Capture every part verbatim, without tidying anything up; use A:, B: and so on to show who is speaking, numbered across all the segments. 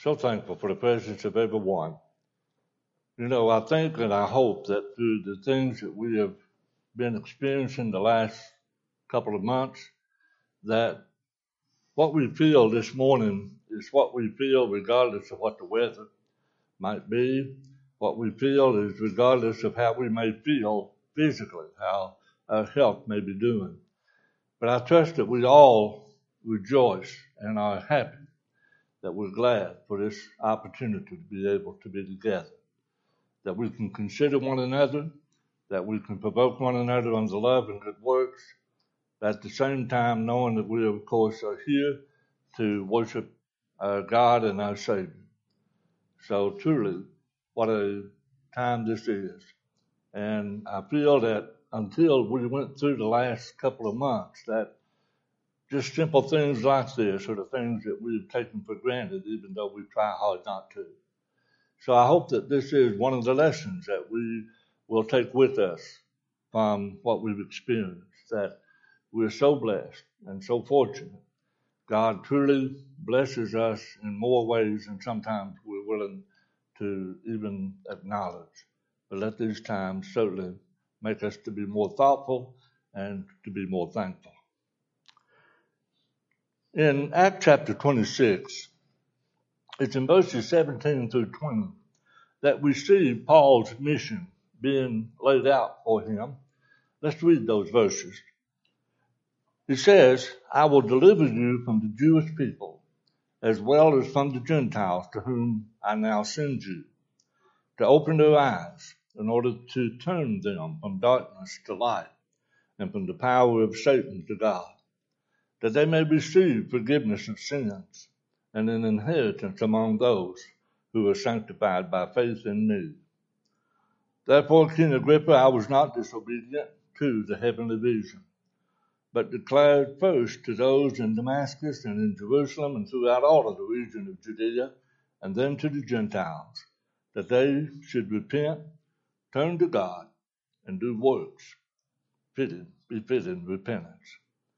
A: So thankful for the presence of everyone. You know, I think and I hope that through the things that we have been experiencing the last couple of months, that what we feel this morning is what we feel regardless of what the weather might be. What we feel is regardless of how we may feel physically, how our health may be doing. But I trust that we all rejoice and are happy, that we're glad for this opportunity to be able to be together, that we can consider one another, that we can provoke one another unto love and good works, at the same time knowing that we, of course, are here to worship our God and our Savior. So truly, what a time this is. And I feel that until we went through the last couple of months, that just simple things like this are the things that we've taken for granted, even though we try hard not to. So I hope that this is one of the lessons that we will take with us from what we've experienced, that we're so blessed and so fortunate. God truly blesses us in more ways than sometimes we're willing to even acknowledge. But let these times certainly make us to be more thoughtful and to be more thankful. In Acts chapter twenty-six, it's in verses seventeen through twenty that we see Paul's mission being laid out for him. Let's read those verses. He says, I will deliver you from the Jewish people, as well as from the Gentiles to whom I now send you, to open their eyes in order to turn them from darkness to light and from the power of Satan to God, that they may receive forgiveness of sins and an inheritance among those who are sanctified by faith in me. Therefore, King Agrippa, I was not disobedient to the heavenly vision, but declared first to those in Damascus and in Jerusalem and throughout all of the region of Judea, and then to the Gentiles, that they should repent, turn to God, and do works fitting, befitting repentance.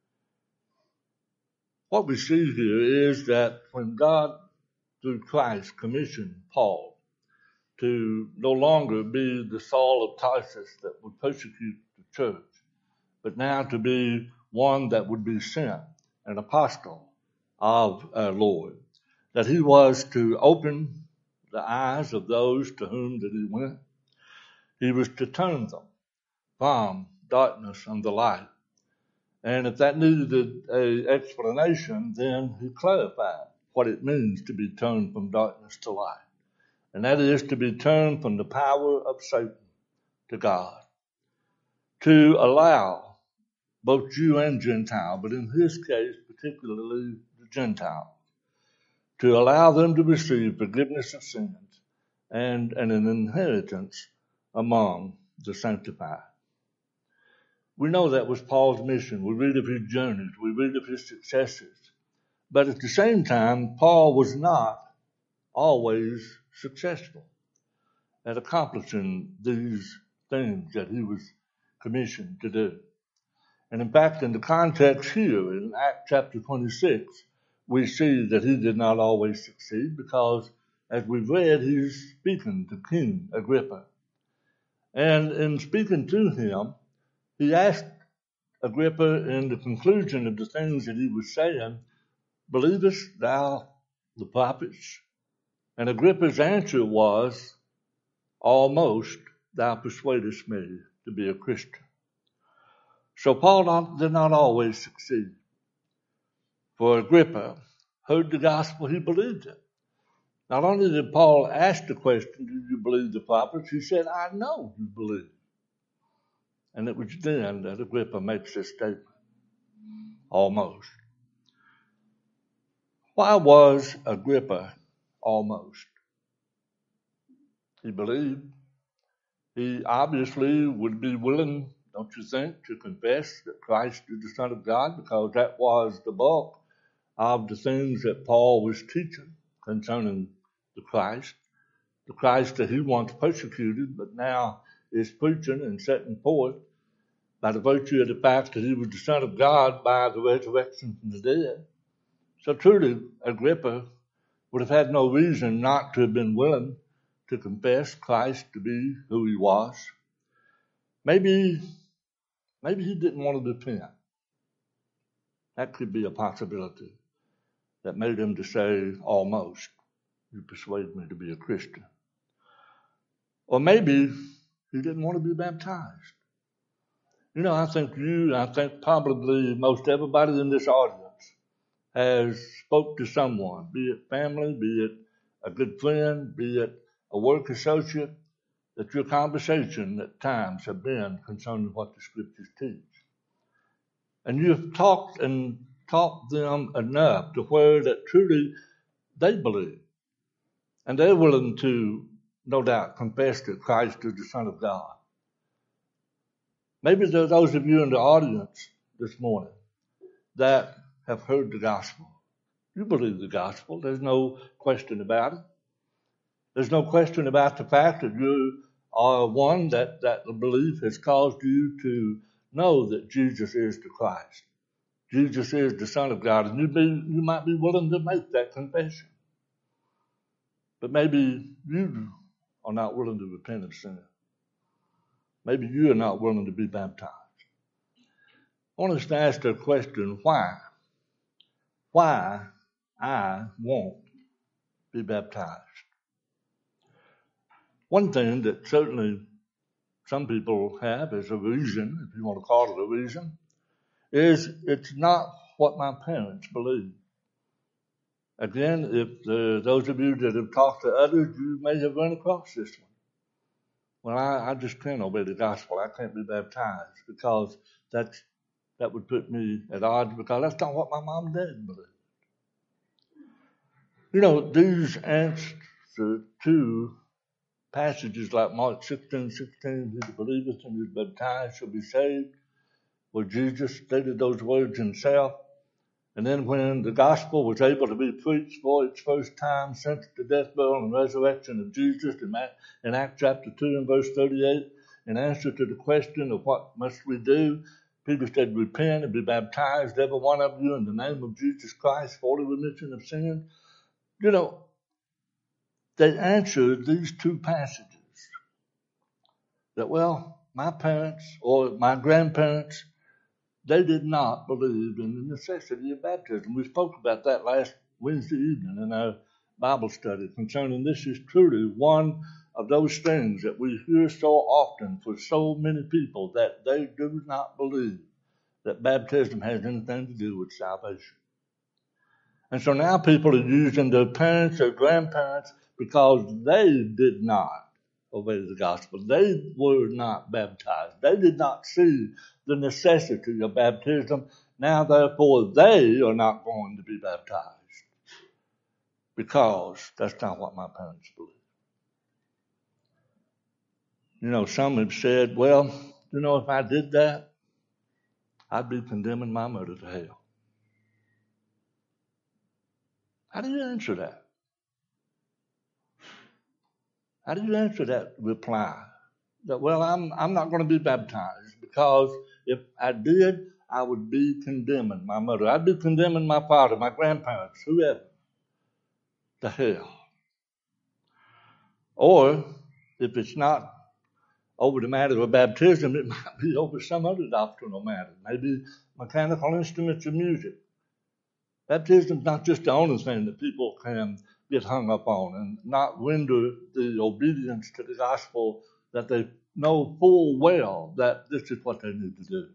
A: What we see here is that when God, through Christ, commissioned Paul to no longer be the Saul of Tarsus that would persecute the church, but now to be one that would be sent, an apostle of our Lord, that he was to open the eyes of those to whom that he went. He was to turn them from darkness unto light. And if that needed an explanation, then he clarified what it means to be turned from darkness to light. And that is to be turned from the power of Satan to God, to allow both Jew and Gentile, but in his case, particularly the Gentile, to allow them to receive forgiveness of sins and, and an inheritance among the sanctified. We know that was Paul's mission. We read of his journeys. We read of his successes. But at the same time, Paul was not always successful at accomplishing these things that he was commissioned to do. And in fact, in the context here in Acts chapter twenty-six, we see that he did not always succeed because, as we've read, he's speaking to King Agrippa. And in speaking to him, he asked Agrippa in the conclusion of the things that he was saying, believest thou the prophets? And Agrippa's answer was, almost thou persuadest me to be a Christian. So Paul not, did not always succeed. For Agrippa heard the gospel, he believed it. Not only did Paul ask the question, do you believe the prophets? He said, I know you believe. And it was then that Agrippa makes this statement. Almost. Why was Agrippa almost? He believed. He obviously would be willing, don't you think, to confess that Christ is the Son of God, because that was the bulk of the things that Paul was teaching concerning the Christ, the Christ that he once persecuted, but now is preaching and setting forth by the virtue of the fact that he was the Son of God by the resurrection from the dead. So truly, Agrippa would have had no reason not to have been willing to confess Christ to be who he was. Maybe, maybe he didn't want to repent. That could be a possibility that made him to say, almost, you persuade me to be a Christian. Or maybe he didn't want to be baptized. You know, I think you, I think probably most everybody in this audience has spoke to someone, be it family, be it a good friend, be it a work associate, that your conversation at times have been concerning what the Scriptures teach. And you've talked and taught them enough to where that truly they believe. And they're willing to, no doubt, confess that Christ is the Son of God. Maybe there are those of you in the audience this morning that have heard the gospel. You believe the gospel. There's no question about it. There's no question about the fact that you are one that, that the belief has caused you to know that Jesus is the Christ. Jesus is the Son of God, and you, be, you might be willing to make that confession. But maybe you are not willing to repent of sin. Maybe you are not willing to be baptized. I want us to ask the question, why? Why I won't be baptized? One thing that certainly some people have as a reason, if you want to call it a reason, is it's not what my parents believe. Again, if uh, those of you that have talked to others, you may have run across this one. Well, I, I just can't obey the gospel. I can't be baptized because that's, that would put me at odds because that's not what my mom and dad believed. You know, these answers to passages like Mark sixteen sixteen, who believeth and is baptized shall be saved, where Jesus stated those words himself. And then when the gospel was able to be preached for its first time since the death, burial, and resurrection of Jesus in Acts chapter two and verse thirty-eight, in answer to the question of what must we do, Peter said, repent and be baptized, every one of you, in the name of Jesus Christ for the remission of sin. You know, they answered these two passages that, well, my parents or my grandparents, they did not believe in the necessity of baptism. We spoke about that last Wednesday evening in our Bible study concerning this is truly one of those things that we hear so often for so many people that they do not believe that baptism has anything to do with salvation. And so now people are using their parents or grandparents because they did not obey the gospel. They were not baptized. They did not see the necessity of baptism. Now, therefore, they are not going to be baptized because that's not what my parents believe. You know, some have said, well, you know, if I did that, I'd be condemning my mother to hell. How do you answer that? How do you answer that reply? That, well, I'm I'm not going to be baptized because if I did, I would be condemning my mother. I'd be condemning my father, my grandparents, whoever, to hell. Or if it's not over the matter of baptism, it might be over some other doctrinal matter, maybe mechanical instruments of music. Baptism is not just the only thing that people can get hung up on and not render the obedience to the gospel that they know full well that this is what they need to do.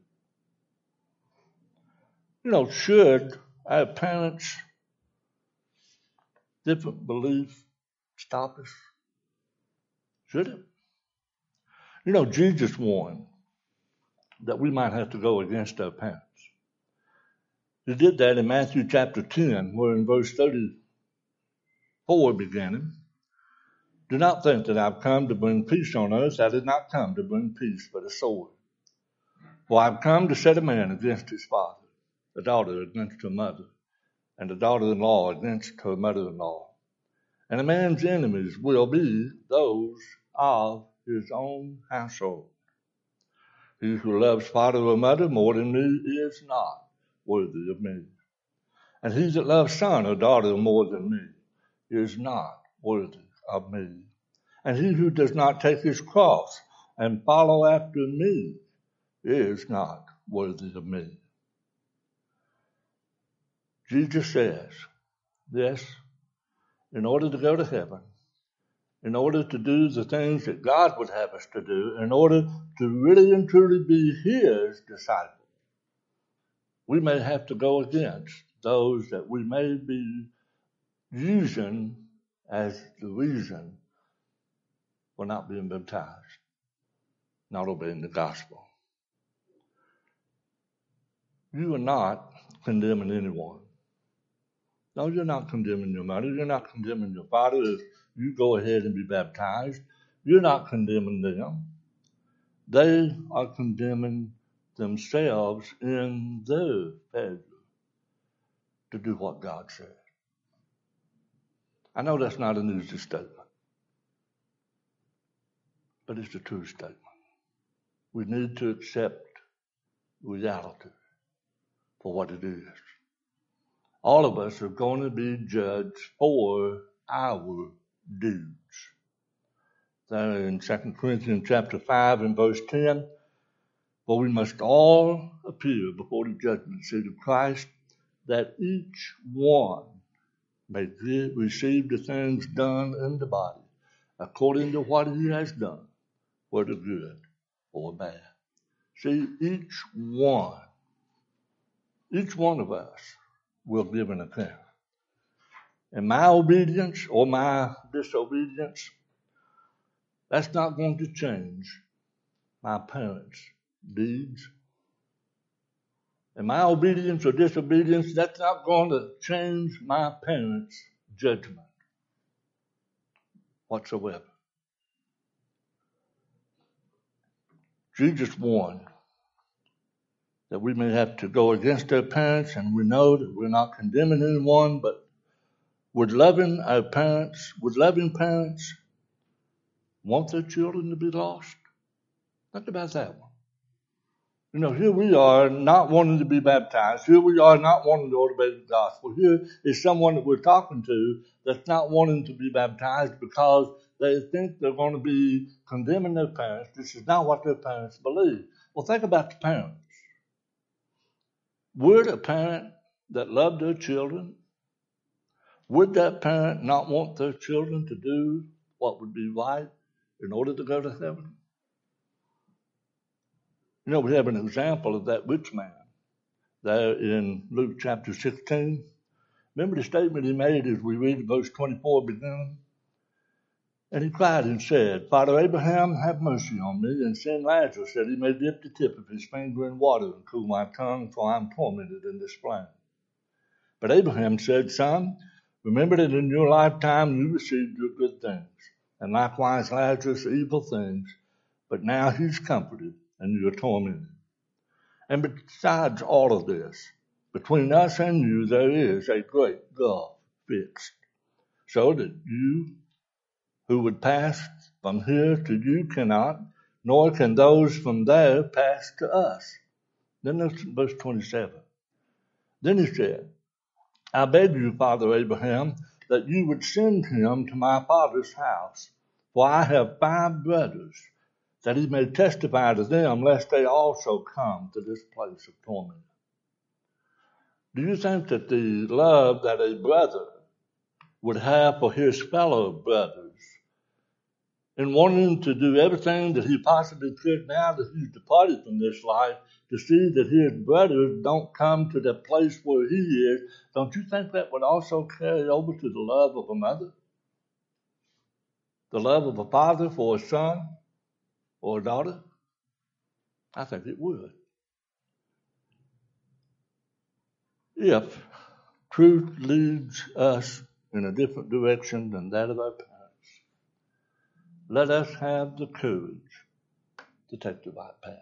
A: You know, should our parents' different beliefs stop us? Should it? You know, Jesus warned that we might have to go against our parents. He did that in Matthew chapter ten, where in verse thirty-four beginning, do not think that I've come to bring peace on earth. I did not come to bring peace, but a sword. For I've come to set a man against his father, the daughter against her mother, and the daughter-in-law against her mother-in-law. And a man's enemies will be those of his own household. He who loves father or mother more than me is not worthy of me. And he that loves son or daughter more than me is not worthy of me. And he who does not take his cross and follow after me is not worthy of me. Jesus says, yes, in order to go to heaven, in order to do the things that God would have us to do, in order to really and truly be his disciples, we may have to go against those that we may be using as the reason for not being baptized, not obeying the gospel. You are not condemning anyone. No, you're not condemning your mother. You're not condemning your father if you go ahead and be baptized. You're not condemning them. They are condemning themselves in their failure to do what God said. I know that's not an easy statement, but it's a true statement. We need to accept reality for what it is. All of us are going to be judged for our deeds. There in Second Corinthians chapter five and verse ten, for we must all appear before the judgment seat of Christ, that each one may receive the things done in the body according to what he has done, whether good or bad. See, each one, each one of us will give an account. And my obedience or my disobedience, that's not going to change my parents' deeds. And my obedience or disobedience, that's not going to change my parents' judgment whatsoever. Jesus warned that we may have to go against our parents, and we know that we're not condemning anyone, but would loving our parents, would loving parents want their children to be lost? Think about that one. You know, here we are not wanting to be baptized. Here we are not wanting to obey the gospel. Here is someone that we're talking to that's not wanting to be baptized because they think they're going to be condemning their parents. This is not what their parents believe. Well, think about the parents. Would a parent that loved their children, would that parent not want their children to do what would be right in order to go to heaven? You know, we have an example of that rich man there in Luke chapter sixteen. Remember the statement he made as we read verse twenty-four beginning? And he cried and said, Father Abraham, have mercy on me, and send Lazarus that he may dip the tip of his finger in water and cool my tongue, for I am tormented in this flame. But Abraham said, Son, remember that in your lifetime you received your good things, and likewise Lazarus evil things, but now he's comforted, and you are tormented. And besides all of this, between us and you there is a great gulf fixed, so that you who would pass from here to you cannot, nor can those from there pass to us. Then there's verse twenty-seven. Then he said, I beg you, Father Abraham, that you would send him to my father's house, for I have five brothers, that he may testify to them, lest they also come to this place of torment. Do you think that the love that a brother would have for his fellow brothers, in wanting to do everything that he possibly could now that he's departed from this life, to see that his brothers don't come to the place where he is, don't you think that would also carry over to the love of a mother? The love of a father for a son or a daughter? I think it would. If truth leads us in a different direction than that of our parents, let us have the courage to take the right path.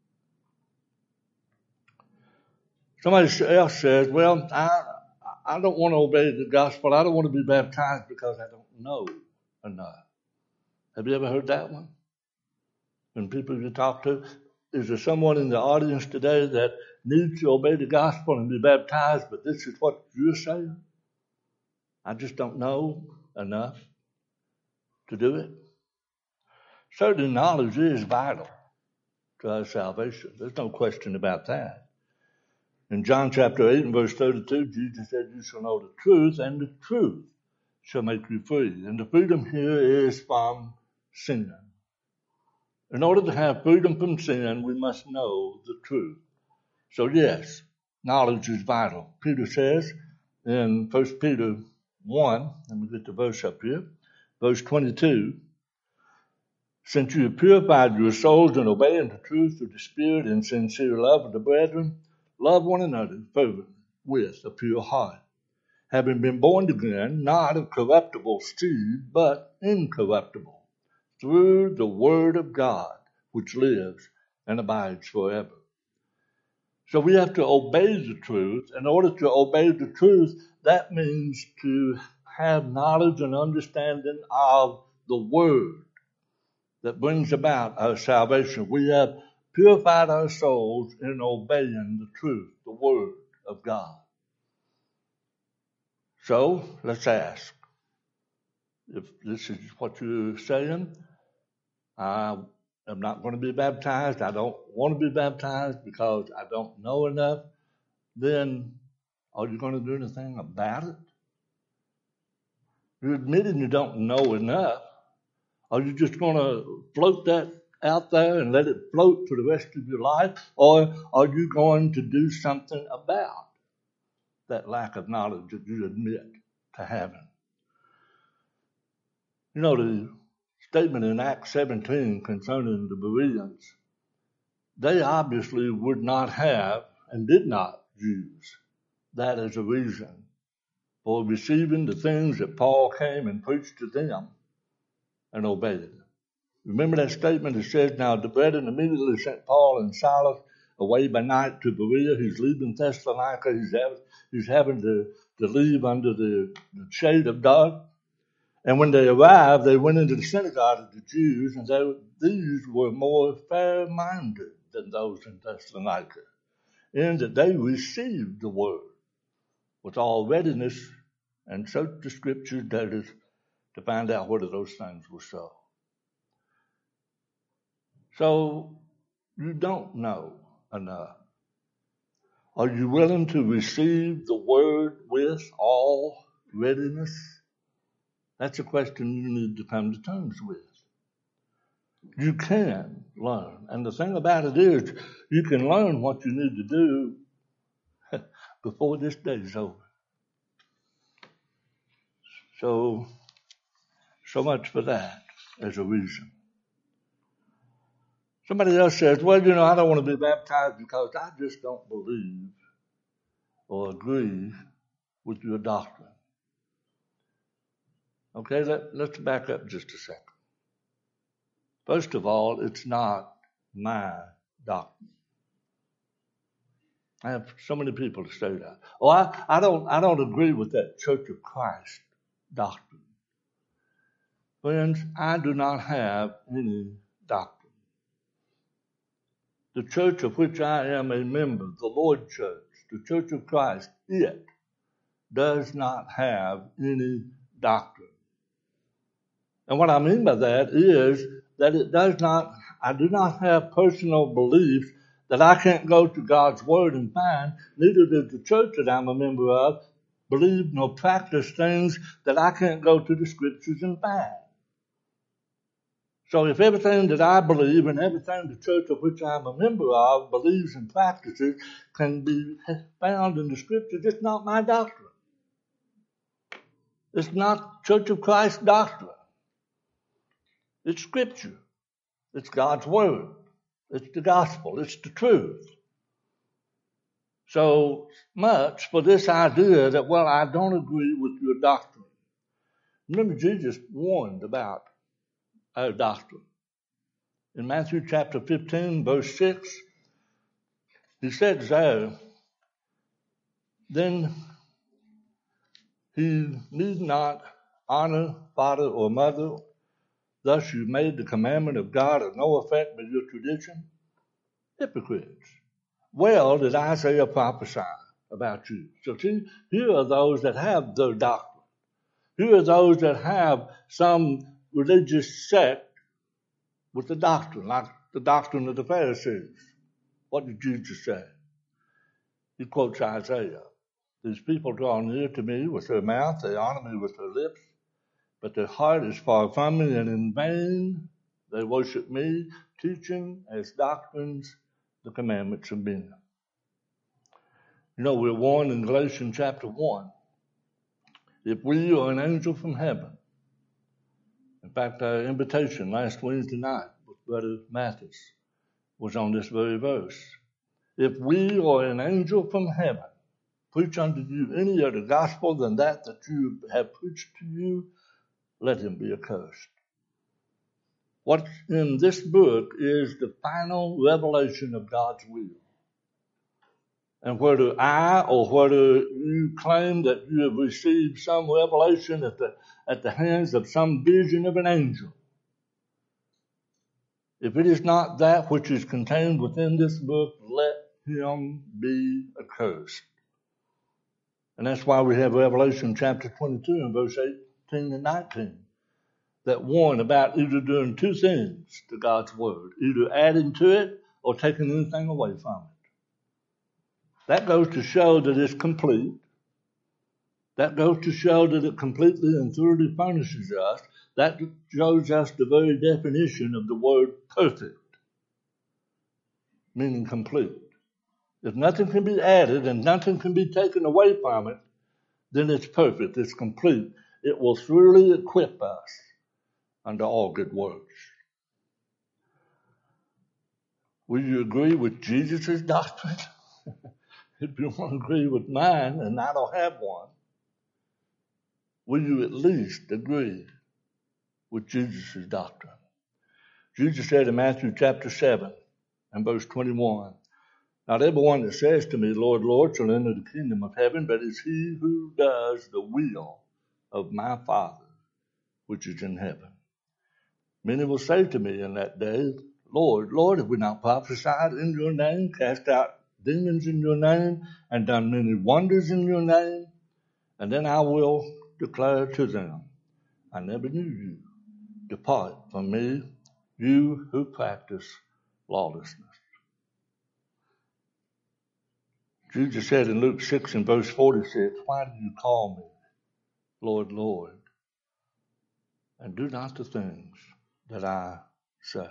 A: Somebody else says, well, I, I don't want to obey the gospel. I don't want to be baptized because I don't know enough. Have you ever heard that one? When people you talk to, is there someone in the audience today that needs to obey the gospel and be baptized, but this is what you're saying? I just don't know enough to do it. Certainly, knowledge is vital to our salvation. There's no question about that. In John chapter eight and verse thirty-two, Jesus said, "You shall know the truth, and the truth shall make you free." And the freedom here is from sin. In order to have freedom from sin, we must know the truth. So yes, knowledge is vital. Peter says in First Peter one, let me get the verse up here, verse twenty-two, "Since you have purified your souls in obeying the truth of the Spirit in sincere love of the brethren, love one another fervently with a pure heart, having been born again, not of corruptible seed, but incorruptible, through the word of God, which lives and abides forever." So we have to obey the truth. In order to obey the truth, that means to have knowledge and understanding of the word that brings about our salvation. We have purified our souls in obeying the truth, the word of God. So let's ask, if this is what you're saying, I am not going to be baptized, I don't want to be baptized because I don't know enough, then are you going to do anything about it? You're admitting you don't know enough. Are you just going to float that out there and let it float for the rest of your life? Or are you going to do something about that lack of knowledge that you admit to having? You know, the statement in Acts seventeen concerning the Bereans, they obviously would not have and did not use that as a reason for receiving the things that Paul came and preached to them and obeyed it. Remember that statement that says, "Now the brethren immediately sent Paul and Silas away by night to Berea." He's leaving Thessalonica. He's having, he's having to, to leave under the, the shade of dark. And when they arrived, they went into the synagogue of the Jews, and they, these were more fair-minded than those in Thessalonica, in that they received the word with all readiness and searched the scriptures, that is, to find out whether those things were so. So you don't know enough. Are you willing to receive the word with all readiness? That's a question you need to come to terms with. You can learn. And the thing about it is, you can learn what you need to do before this day is over. So, so much for that as a reason. Somebody else says, "Well, you know, I don't want to be baptized because I just don't believe or agree with your doctrine." Okay, let, let's back up just a second. First of all, it's not my doctrine. I have so many people to say that. Oh, I, I don't I don't agree with that Church of Christ doctrine. Friends, I do not have any doctrine. The church of which I am a member, the Lord Church, the Church of Christ, it does not have any doctrine. And what I mean by that is that it does not, I do not have personal beliefs that I can't go to God's Word and find. Neither does the church that I'm a member of believe nor practice things that I can't go to the Scriptures and find. So if everything that I believe and everything the church of which I'm a member of believes and practices can be found in the Scriptures, it's not my doctrine. It's not Church of Christ doctrine. It's Scripture. It's God's Word. It's the gospel. It's the truth. So much for this idea that, well, I don't agree with your doctrine. Remember, Jesus warned about our doctrine. In Matthew chapter fifteen, verse six, he said there, "Then he need not honor father or mother. Thus you made the commandment of God of no effect by your tradition. Hypocrites. Well did Isaiah prophesy about you." So see, here are those that have their doctrine. Who are those that have some religious sect with the doctrine, like the doctrine of the Pharisees? What did Jesus say? He quotes Isaiah. These people draw near to me with their mouth, they honor me with their lips, but their heart is far from me, and in vain they worship me, teaching as doctrines the commandments of men. You know, we're warned in Galatians chapter one, if we are an angel from heaven, in fact, our invitation last Wednesday night with Brother Mathis was on this very verse. If we or an angel from heaven preach unto you any other gospel than that that you have preached to you, let him be accursed. What's in this book is the final revelation of God's will. And whether I or whether you claim that you have received some revelation at the, at the hands of some vision of an angel, if it is not that which is contained within this book, let him be accursed. And that's why we have Revelation chapter twenty-two and verse eighteen and nineteen that warn about either doing two things to God's word, either adding to it or taking anything away from it. That goes to show that it's complete. That goes to show that it completely and thoroughly furnishes us. That shows us the very definition of the word perfect, meaning complete. If nothing can be added and nothing can be taken away from it, then it's perfect, it's complete. It will thoroughly equip us unto all good works. Will you agree with Jesus' doctrine? If you want to agree with mine, and I don't have one, will you at least agree with Jesus' doctrine? Jesus said in Matthew chapter seven and verse twenty-one, not everyone that says to me, Lord, Lord, shall enter the kingdom of heaven, but it's he who does the will of my Father which is in heaven. Many will say to me in that day, Lord, Lord, have we not prophesied in your name, cast out demons in your name, and done many wonders in your name? And then I will declare to them, I never knew you. Depart from me, you who practice lawlessness. Jesus said in Luke six and verse forty-six, why do you call me Lord, Lord, and do not the things that I say?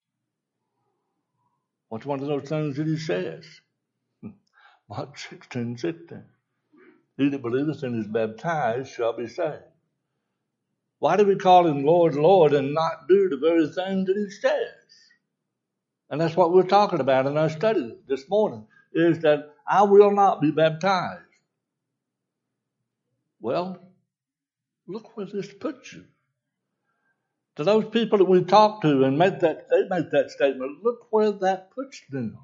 A: What's one of those things that he says? Mark sixteen, sixteen. He that believeth and is baptized shall be saved. Why do we call him Lord, Lord, and not do the very thing that he says? And that's what we're talking about in our study this morning, is that I will not be baptized. Well, look where this puts you. To those people that we talk to and make that, they make that statement, look where that puts them.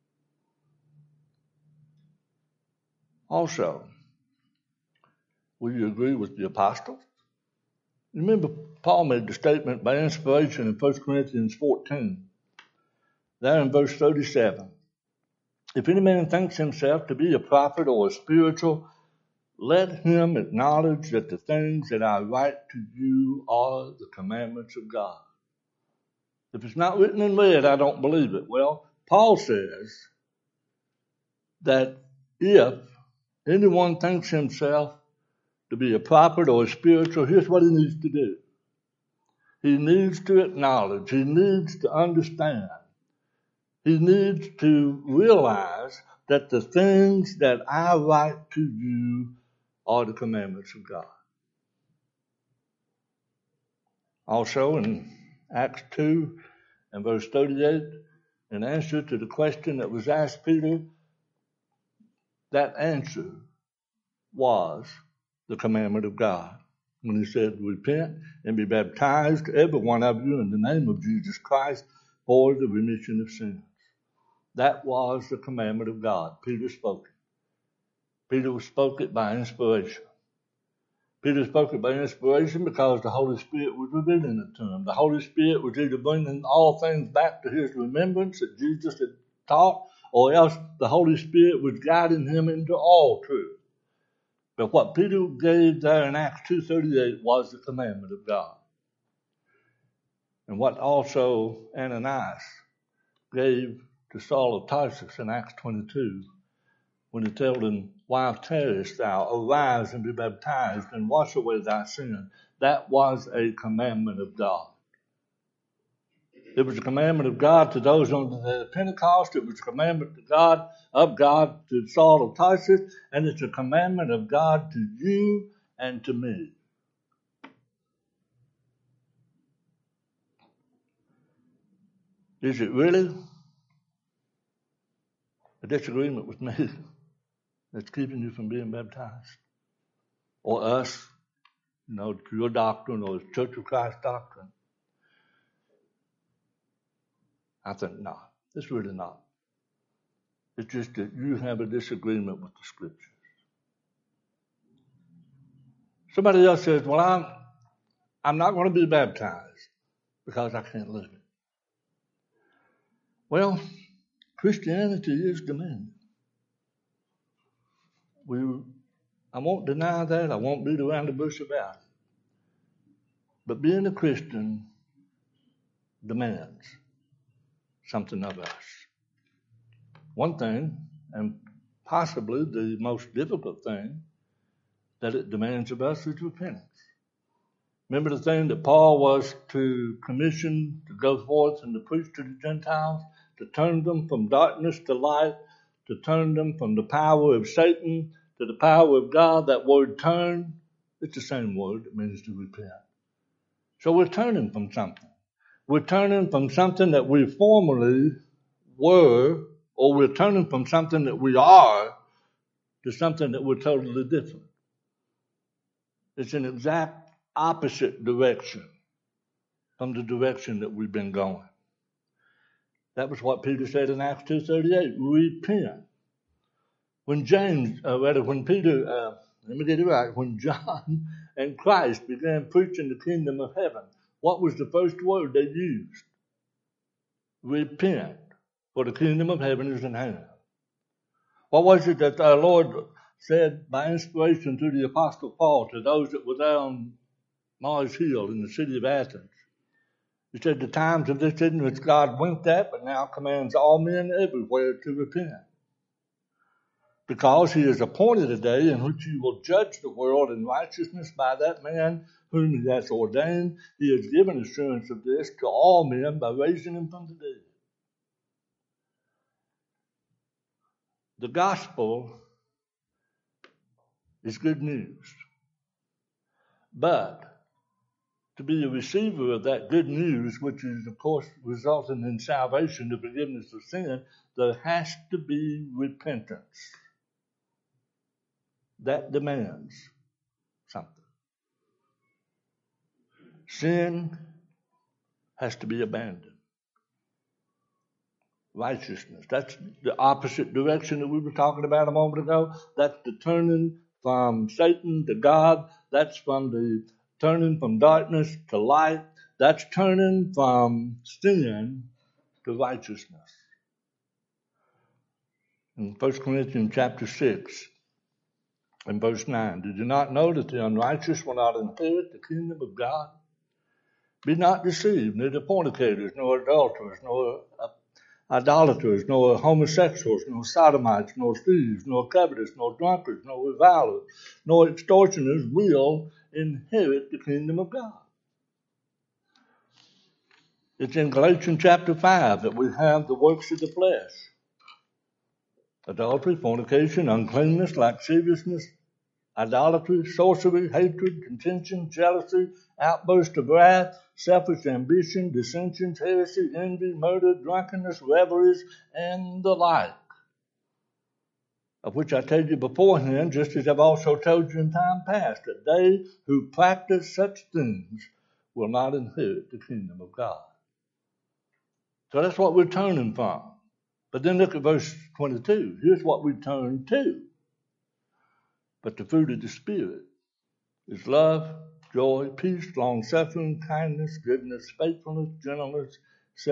A: Also, will you agree with the apostles? Remember, Paul made the statement by inspiration in First Corinthians fourteen, there in verse thirty-seven. If any man thinks himself to be a prophet or a spiritual, let him acknowledge that the things that I write to you are the commandments of God. If it's not written in red, I don't believe it. Well, Paul says that if anyone thinks himself to be a prophet or a spiritual, here's what he needs to do. He needs to acknowledge, he needs to understand, he needs to realize that the things that I write to you are the commandments of God. Also in Acts two and verse thirty-eight, in answer to the question that was asked Peter, that answer was the commandment of God. When he said, repent and be baptized, every one of you, in the name of Jesus Christ, for the remission of sins. That was the commandment of God. Peter spoke it. Peter spoke it by inspiration. Peter spoke it by inspiration because the Holy Spirit was revealing it to him. The Holy Spirit was either bringing all things back to his remembrance that Jesus had taught, or else the Holy Spirit was guiding him into all truth. But what Peter gave there in Acts two thirty-eight was the commandment of God. And what also Ananias gave to Saul of Tarsus in Acts twenty-two, when he told him, Why tarriest thou? Arise and be baptized and wash away thy sin. That was a commandment of God. It was a commandment of God to those on the day of Pentecost. It was a commandment to God of God to Saul of Tarsus, and it's a commandment of God to you and to me. Is it really a disagreement with me that's keeping you from being baptized? Or us, you know, to your doctrine or the Church of Christ doctrine? I think not. It's really not. It's just that you have a disagreement with the Scriptures. Somebody else says, well, I'm, I'm not going to be baptized because I can't live it. Well, Christianity is demanding. We, I won't deny that. I won't beat around the bush about it. But being a Christian demands something of us. One thing, and possibly the most difficult thing that it demands of us, is repentance. Remember the thing that Paul was to commission to go forth and to preach to the Gentiles, to turn them from darkness to light, to turn them from the power of Satan to the power of God. That word turn, it's the same word. It means to repent. So we're turning from something. We're turning from something that we formerly were, or we're turning from something that we are to something that we're totally different. It's an exact opposite direction from the direction that we've been going. That was what Peter said in Acts two thirty-eight, repent. When James, uh, rather when Peter, uh, let me get it right, when John and Christ began preaching the kingdom of heaven, what was the first word they used? Repent, for the kingdom of heaven is in hand. What was it that our Lord said by inspiration through the Apostle Paul to those that were there on Mars Hill in the city of Athens? He said, the times of this in which God winked at, but now commands all men everywhere to repent. Because he has appointed a day in which he will judge the world in righteousness by that man whom he has ordained. He has given assurance of this to all men by raising him from the dead. The gospel is good news. But to be a receiver of that good news, which is, of course, resulting in salvation, the forgiveness of sin, there has to be repentance. That demands something. Sin has to be abandoned. Righteousness, that's the opposite direction that we were talking about a moment ago. That's the turning from Satan to God. That's from the turning from darkness to light. That's turning from sin to righteousness. In First Corinthians chapter six and verse nine, did you not know that the unrighteous will not inherit the kingdom of God? Be not deceived, neither fornicators, nor adulterers, nor idolaters, nor homosexuals, nor sodomites, nor thieves, nor covetous, nor drunkards, nor revilers, nor extortioners will inherit the kingdom of God. It's in Galatians chapter five that we have the works of the flesh. Adultery, fornication, uncleanness, lasciviousness, idolatry, sorcery, hatred, contention, jealousy, outburst of wrath, selfish ambition, dissensions, heresy, envy, murder, drunkenness, revelries, and the like. Of which I tell you beforehand, just as I've also told you in time past, that they who practice such things will not inherit the kingdom of God. So that's what we're turning from. But then look at verse twenty-two. Here's what we turn to. But the fruit of the Spirit is love, joy, peace, long-suffering, kindness, goodness, faithfulness, gentleness,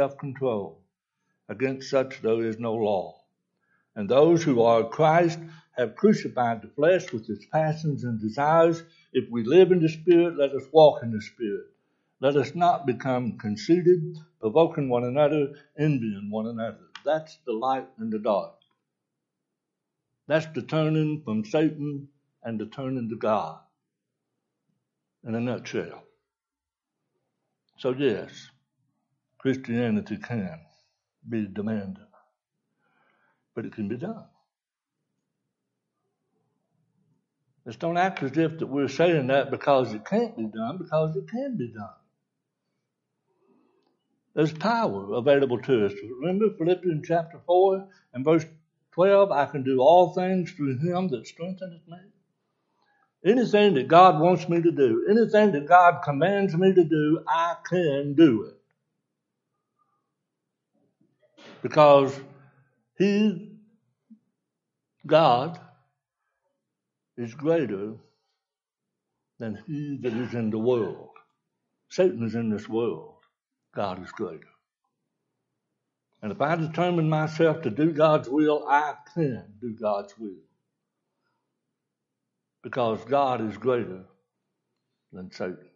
A: self-control. Against such there is no law. And those who are Christ have crucified the flesh with its passions and desires. If we live in the Spirit, let us walk in the Spirit. Let us not become conceited, provoking one another, envying one another. That's the light and the dark. That's the turning from Satan and the turning to God in a nutshell. So yes, Christianity can be demanding, but it can be done. Let's don't act as if that we're saying that because it can't be done, because it can be done. There's power available to us. Remember Philippians chapter four and verse twelve, I can do all things through him that strengtheneth me. Anything that God wants me to do, anything that God commands me to do, I can do it. Because he, God, is greater than he that is in the world. Satan is in this world. God is greater. And if I determine myself to do God's will, I can do God's will. Because God is greater than Satan.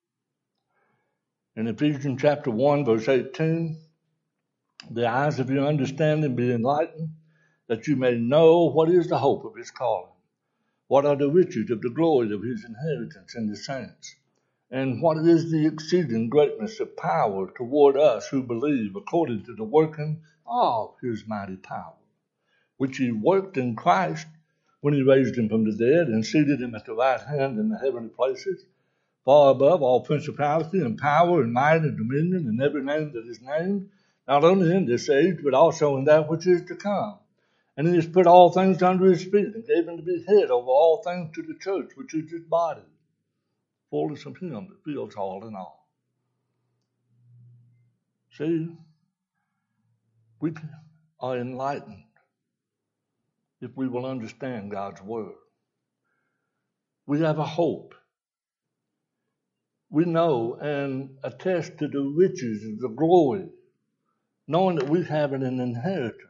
A: In Ephesians chapter one, verse eighteen, the eyes of your understanding be enlightened, that you may know what is the hope of his calling, what are the riches of the glory of his inheritance in the saints, and what is the exceeding greatness of power toward us who believe, according to the working of his mighty power, which he worked in Christ when he raised him from the dead and seated him at the right hand in the heavenly places, far above all principality and power and might and dominion and every name that is named, not only in this age, but also in that which is to come. And he has put all things under his feet and gave him to be head over all things to the church, which is his body, fullness of him that fills all in all. See, we are enlightened if we will understand God's word. We have a hope. We know and attest to the riches of the glory, knowing that we have an inheritance.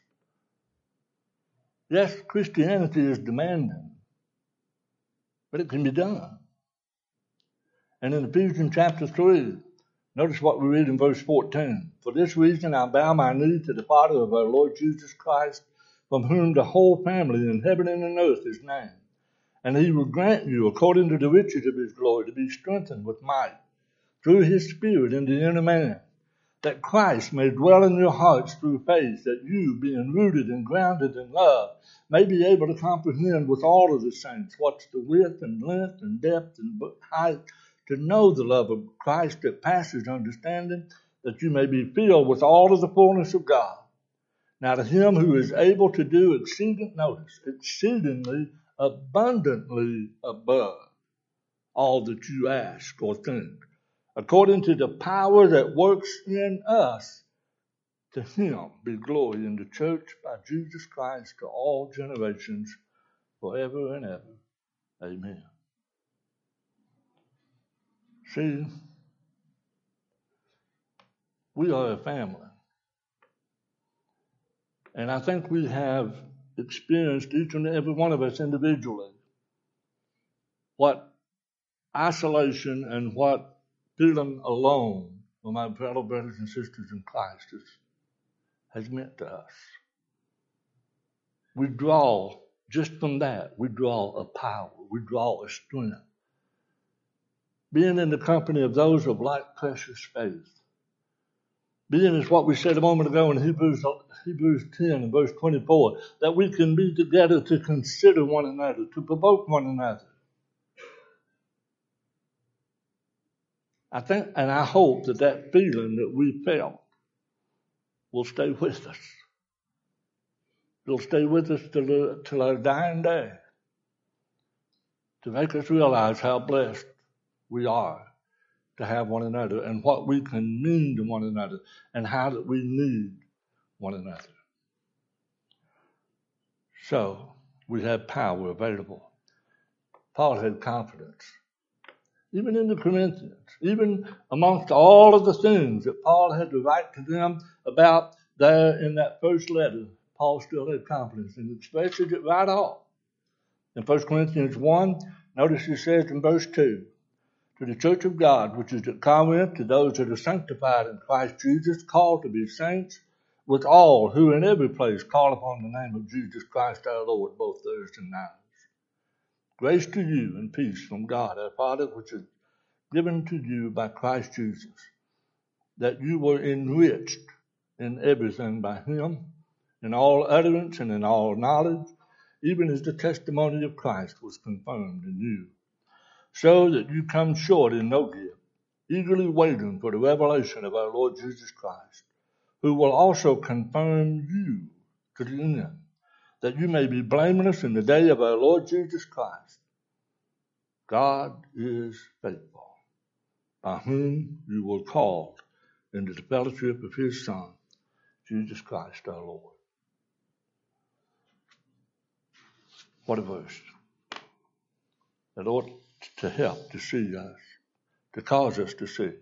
A: Yes, Christianity is demanding, but it can be done. And in Ephesians chapter three, notice what we read in verse fourteen. For this reason I bow my knee to the Father of our Lord Jesus Christ, from whom the whole family in heaven and in earth is named. And he will grant you, according to the riches of his glory, to be strengthened with might, through his Spirit in the inner man, that Christ may dwell in your hearts through faith, that you, being rooted and grounded in love, may be able to comprehend with all of the saints what's the width and length and depth and height, to know the love of Christ that passes understanding, that you may be filled with all of the fullness of God. Now to him who is able to do exceeding, notice, exceedingly abundantly above all that you ask or think, according to the power that works in us, to him be glory in the church by Jesus Christ to all generations, forever and ever. Amen. See, we are a family. And I think we have experienced, each and every one of us individually, what isolation and what feeling alone with my fellow brothers and sisters in Christ is, has meant to us. We draw, just from that, we draw a power, we draw a strength. Being in the company of those of like precious faith. Being is what we said a moment ago in Hebrews, Hebrews ten and verse twenty-four, that we can be together to consider one another, to provoke one another. I think, and I hope that that feeling that we felt will stay with us. It'll stay with us till, till our dying day, to make us realize how blessed we are to have one another and what we can mean to one another and how that we need one another. So, we have power available. Paul had confidence. Even in the Corinthians, even amongst all of the things that Paul had to write to them about there in that first letter, Paul still had confidence and expresses it right off. In First Corinthians one, notice it says in verse two, to the church of God, which is at Corinth, to those that are sanctified in Christ Jesus, called to be saints, with all who in every place call upon the name of Jesus Christ our Lord, both theirs and ours. Grace to you and peace from God our Father, which is given to you by Christ Jesus, that you were enriched in everything by him, in all utterance and in all knowledge, even as the testimony of Christ was confirmed in you, so that you come short in no gift, eagerly waiting for the revelation of our Lord Jesus Christ, who will also confirm you to the end, that you may be blameless in the day of our Lord Jesus Christ. God is faithful, by whom you were called into the fellowship of his Son, Jesus Christ our Lord. What a verse. That ought to help to see us, to cause us to see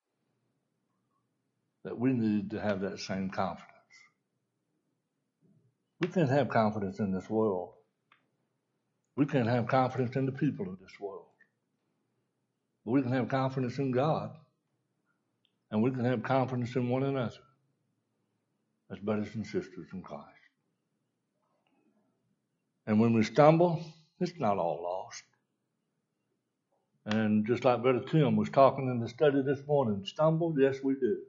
A: that we need to have that same confidence. We can't have confidence in this world. We can't have confidence in the people of this world. But we can have confidence in God, and we can have confidence in one another as brothers and sisters in Christ. And when we stumble, it's not all lost. And just like Brother Tim was talking in the study this morning, stumble, yes, we do.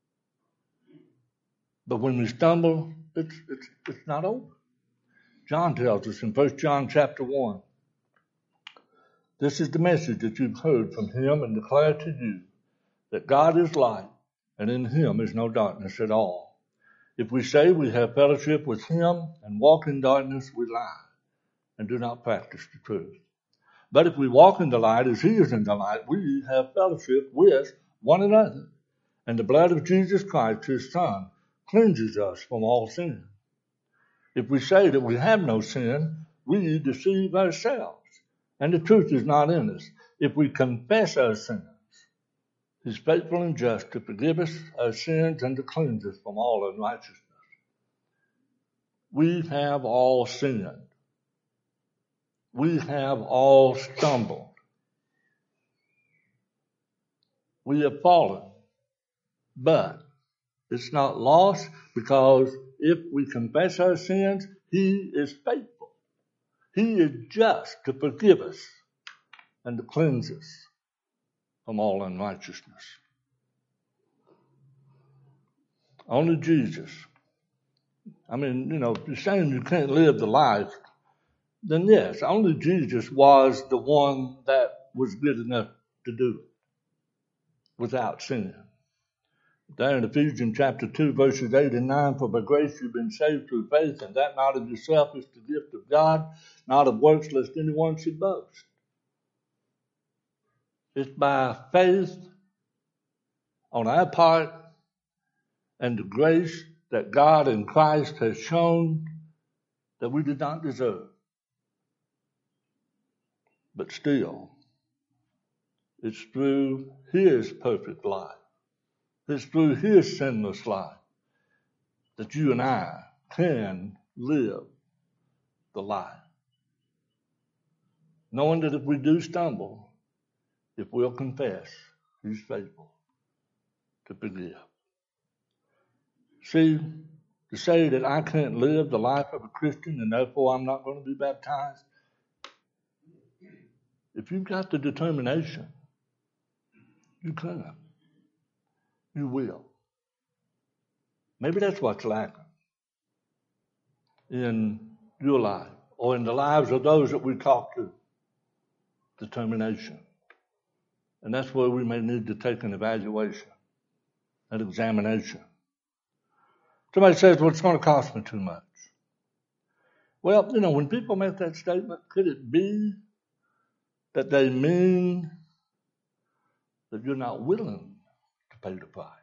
A: But when we stumble, it's it's it's not over. John tells us in First John chapter one, this is the message that you've heard from him and declare to you, that God is light, and in him is no darkness at all. If we say we have fellowship with him and walk in darkness, we lie and do not practice the truth. But if we walk in the light as he is in the light, we have fellowship with one another. And the blood of Jesus Christ, his Son, cleanses us from all sin. If we say that we have no sin, we deceive ourselves, and the truth is not in us. If we confess our sins, he's faithful and just to forgive us our sins and to cleanse us from all unrighteousness. We have all sinned. We have all stumbled. We have fallen. But it's not lost, because if we confess our sins, he is faithful. He is just to forgive us and to cleanse us from all unrighteousness. Only Jesus. I mean, you know, if you're saying you can't live the life, then yes, only Jesus was the one that was good enough to do it without sin. There in Ephesians chapter two, verses eight and nine, for by grace you've been saved through faith, and that not of yourself is the gift of God, not of works, lest anyone should boast. It's by faith on our part and the grace that God in Christ has shown that we did not deserve. But still, it's through his perfect life, it's through his sinless life, that you and I can live the life. Knowing that if we do stumble, if we'll confess, he's faithful to forgive. See, to say that I can't live the life of a Christian and therefore I'm not going to be baptized, if you've got the determination, you can. You will. Maybe that's what's lacking in your life or in the lives of those that we talk to. Determination. And that's where we may need to take an evaluation, an examination. Somebody says, well, it's going to cost me too much. Well, you know, when people make that statement, could it be that they mean that you're not willing to pay the price?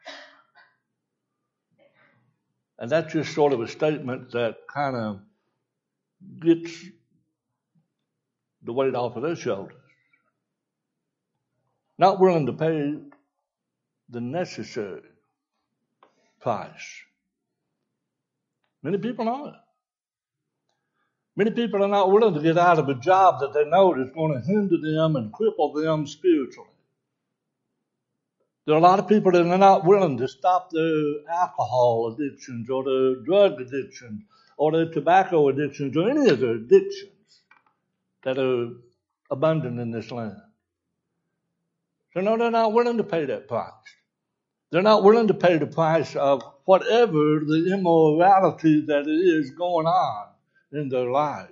A: And that's just sort of a statement that kind of gets the weight off of their shoulders. Not willing to pay the necessary price. Many people aren't. Many people are not willing to get out of a job that they know is going to hinder them and cripple them spiritually. There are a lot of people that are not willing to stop their alcohol addictions or their drug addictions or their tobacco addictions or any of their addictions that are abundant in this land. So no, they're not willing to pay that price. They're not willing to pay the price of whatever the immorality that is going on in their lives.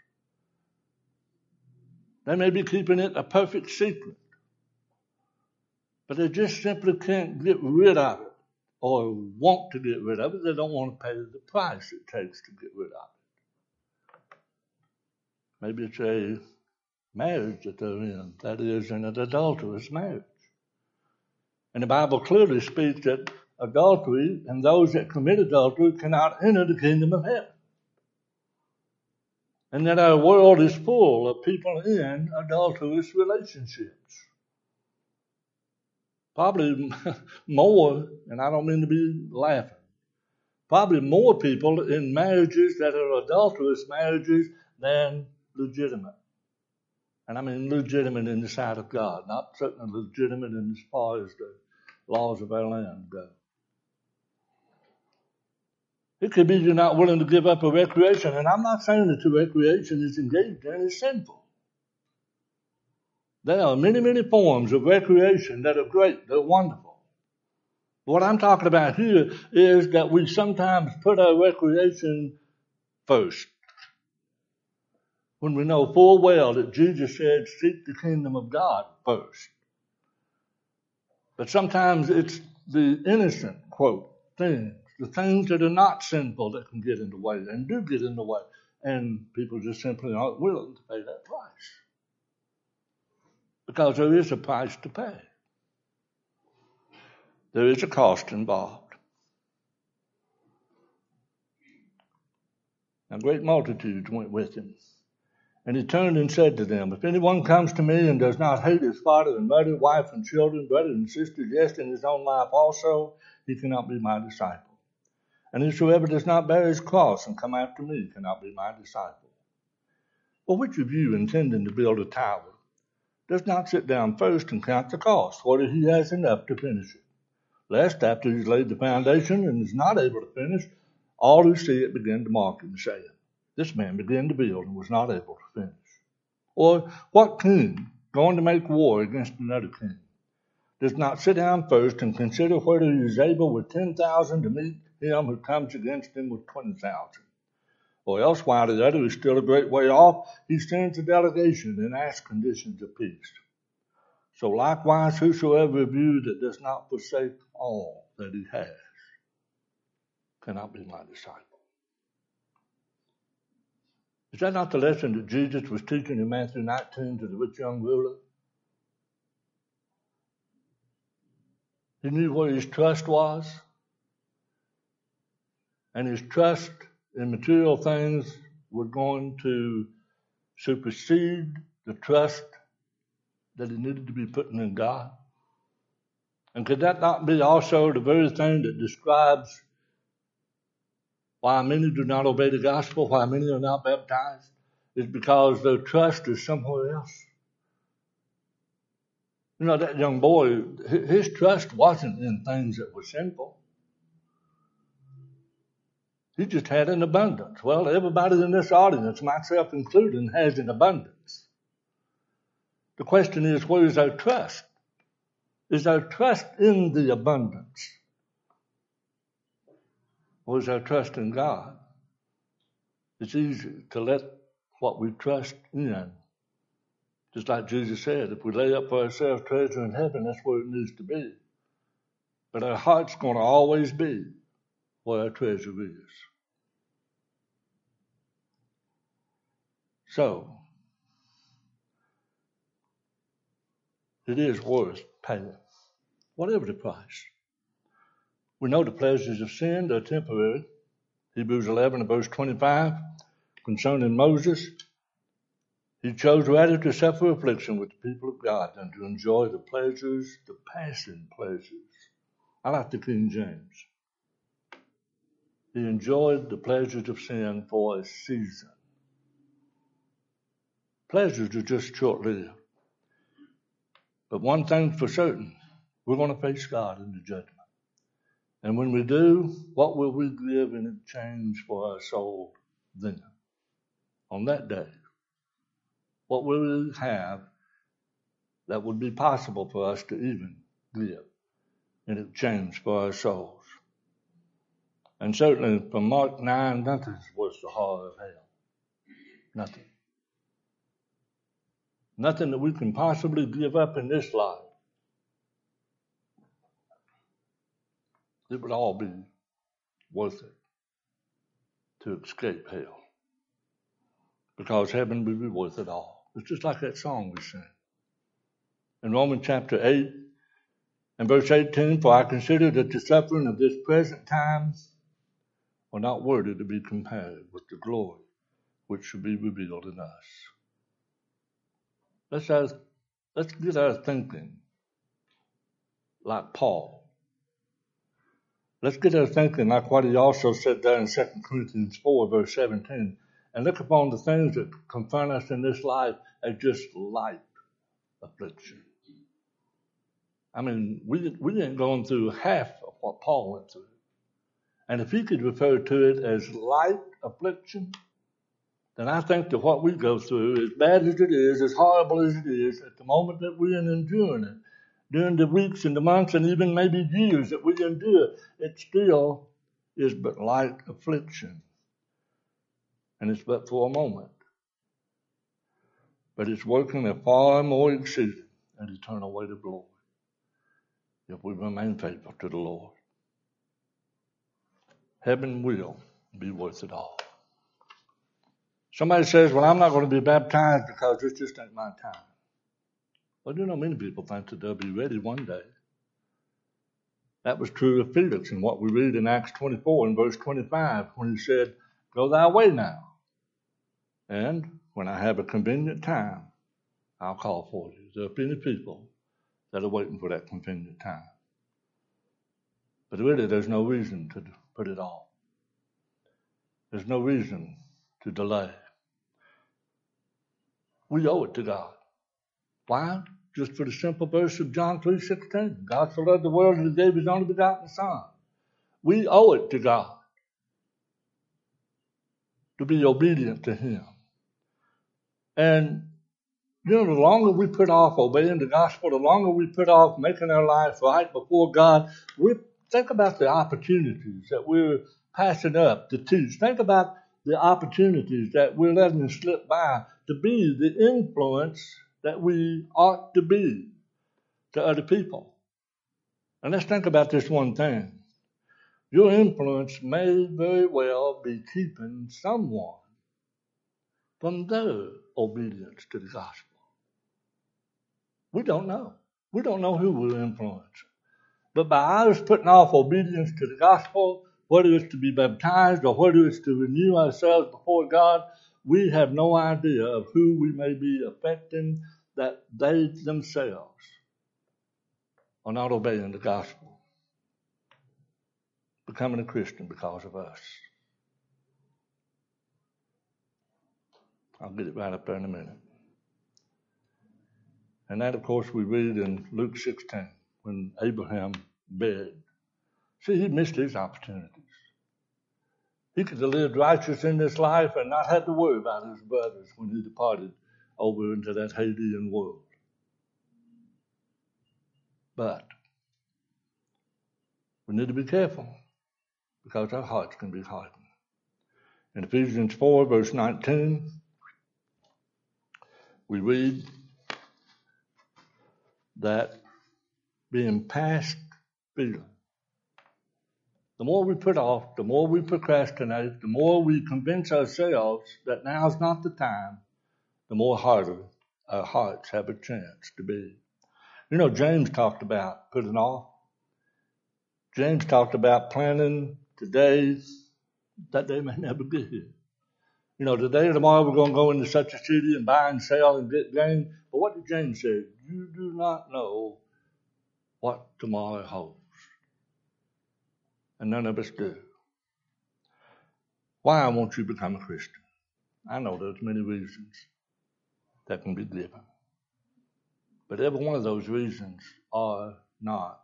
A: They may be keeping it a perfect secret, but they just simply can't get rid of it or want to get rid of it. They don't want to pay the price it takes to get rid of it. Maybe it's a marriage that they're in, that is, an adulterous marriage. And the Bible clearly speaks that adultery and those that commit adultery cannot enter the kingdom of heaven. And that our world is full of people in adulterous relationships. Probably more, and I don't mean to be laughing, probably more people in marriages that are adulterous marriages than legitimate. And I mean legitimate in the sight of God, not certainly legitimate in as far as the laws of our land go. It could be you're not willing to give up a recreation, and I'm not saying that the recreation is engaged in is sinful. There are many, many forms of recreation that are great, they're wonderful. What I'm talking about here is that we sometimes put our recreation first. When we know full well that Jesus said, seek the kingdom of God first. But sometimes it's the innocent, quote, things, the things that are not sinful that can get in the way and do get in the way. And people just simply aren't willing to pay that price. Because there is a price to pay. There is a cost involved. A great multitude went with him. And he turned and said to them, if anyone comes to me and does not hate his father and mother, wife and children, brother and sister, yes, in his own life also, he cannot be my disciple. And whosoever does not bear his cross and come after me cannot be my disciple. Well, which of you, intending to build a tower, does not sit down first and count the cost, whether he has enough to finish it? Lest after he's laid the foundation and is not able to finish, all who see it begin to mock him, saying, this man began to build and was not able to finish. Or what king, going to make war against another king, does not sit down first and consider whether he is able with ten thousand to meet him who comes against him with twenty thousand? Or else, while the other is still a great way off, he sends a delegation and asks conditions of peace. So likewise, whosoever of you that does not forsake all that he has cannot be my disciple. Is that not the lesson that Jesus was teaching in Matthew nineteen to the rich young ruler? He knew where his trust was, and his trust in material things was going to supersede the trust that he needed to be putting in God. And could that not be also the very thing that describes why many do not obey the gospel, why many are not baptized? Is because their trust is somewhere else. You know, that young boy, his trust wasn't in things that were sinful. He just had an abundance. Well, everybody in this audience, myself included, has an abundance. The question is, where is our trust? Is our trust in the abundance? Or is our trust in God? It's easy to let what we trust in. Just like Jesus said, if we lay up for ourselves treasure in heaven, that's where it needs to be. But our heart's going to always be where our treasure is. So, it is worth paying, whatever the price. We know the pleasures of sin, they're temporary. Hebrews eleven and verse twenty-five, concerning Moses, he chose rather to suffer affliction with the people of God than to enjoy the pleasures, the passing pleasures. I like the King James. He enjoyed the pleasures of sin for a season. Pleasures are just short-lived. But one thing's for certain, we're going to face God in the judgment. And when we do, what will we give in exchange for our soul then? On that day, what will we have that would be possible for us to even give in exchange for our souls? And certainly from Mark nine, nothing was the horror of hell. Nothing. Nothing that we can possibly give up in this life. It would all be worth it to escape hell. Because heaven would be worth it all. It's just like that song we sang. In Romans chapter eight and verse eighteen, for I consider that the suffering of this present time are not worthy to be compared with the glory which should be revealed in us. Let's, ask, let's get our thinking like Paul. Let's get our thinking like what he also said there in Second Corinthians four, verse seventeen, and look upon the things that confront us in this life as just light affliction. I mean, we, we ain't going through half of what Paul went through. And if he could refer to it as light affliction, then I think that what we go through, as bad as it is, as horrible as it is, at the moment that we're enduring it, during the weeks and the months and even maybe years that we endure, it still is but light affliction. And it's but for a moment. But it's working a far more exceeding and eternal weight of glory if we remain faithful to the Lord. Heaven will be worth it all. Somebody says, well, I'm not going to be baptized because this just ain't my time. Well, you know, many people think that they'll be ready one day. That was true of Felix in what we read in Acts twenty-four and verse twenty-five when he said, go thy way now. And when I have a convenient time, I'll call for you. There are plenty of people that are waiting for that convenient time. But really, there's no reason to put it off. There's no reason to delay. We owe it to God. Why? Just for the simple verse of John three sixteen. God so loved the world that he gave his only begotten Son. We owe it to God to be obedient to him. And, you know, the longer we put off obeying the gospel, the longer we put off making our life right before God, we think about the opportunities that we're passing up to teach. Think about the opportunities that we're letting slip by to be the influence that we ought to be to other people. And let's think about this one thing. Your influence may very well be keeping someone from their obedience to the gospel. We don't know. We don't know who will influence. But by us putting off obedience to the gospel, whether it's to be baptized or whether it's to renew ourselves before God, we have no idea of who we may be affecting that they themselves are not obeying the gospel, becoming a Christian because of us. I'll get it right up there in a minute. And that, of course, we read in Luke sixteen when Abraham begged. See, he missed his opportunities. He could have lived righteous in this life and not had to worry about his brothers when he departed over into that Hadean world. But we need to be careful because our hearts can be hardened. In Ephesians four, verse nineteen, we read that being past feeling, the more we put off, the more we procrastinate, the more we convince ourselves that now's not the time, the more harder our hearts have a chance to be. You know, James talked about putting off. James talked about planning today that they may never get here. You know, today or tomorrow we're going to go into such a city and buy and sell and get gain. But what did James say? You do not know what tomorrow holds. And none of us do. Why won't you become a Christian? I know there's many reasons. that can be given. But every one of those reasons are not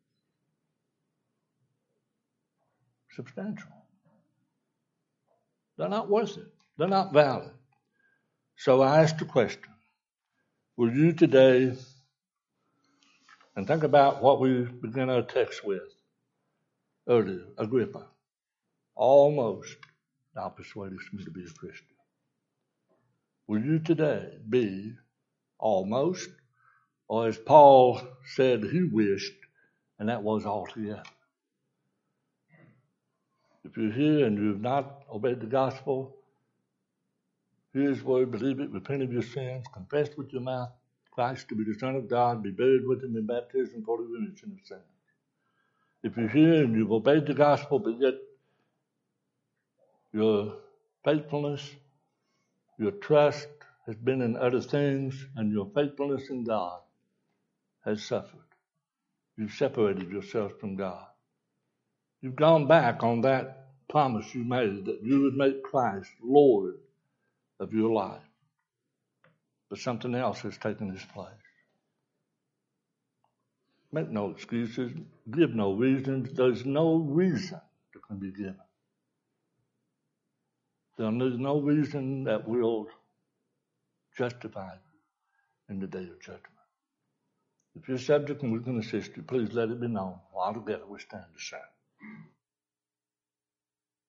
A: substantial. They're not worth it. They're not valid. So I ask the question, will you today, and think about what we began our text with earlier, Agrippa, almost thou persuadest me to be a Christian. Will you today be almost, or as Paul said he wished, and that was altogether? If you're here and you've not obeyed the gospel, hear his word, believe it, repent of your sins, confess with your mouth Christ to be the Son of God, be buried with him in baptism for the remission of sins. If you're here and you've obeyed the gospel, but yet your faithfulness, your trust has been in other things, and your faithfulness in God has suffered. You've separated yourself from God. You've gone back on that promise you made that you would make Christ Lord of your life. But something else has taken his place. Make no excuses. Give no reasons. There's no reason that can be given. There's no reason that will justify you in the day of judgment. If you're subject and we can assist you, please let it be known. While together we stand to sing.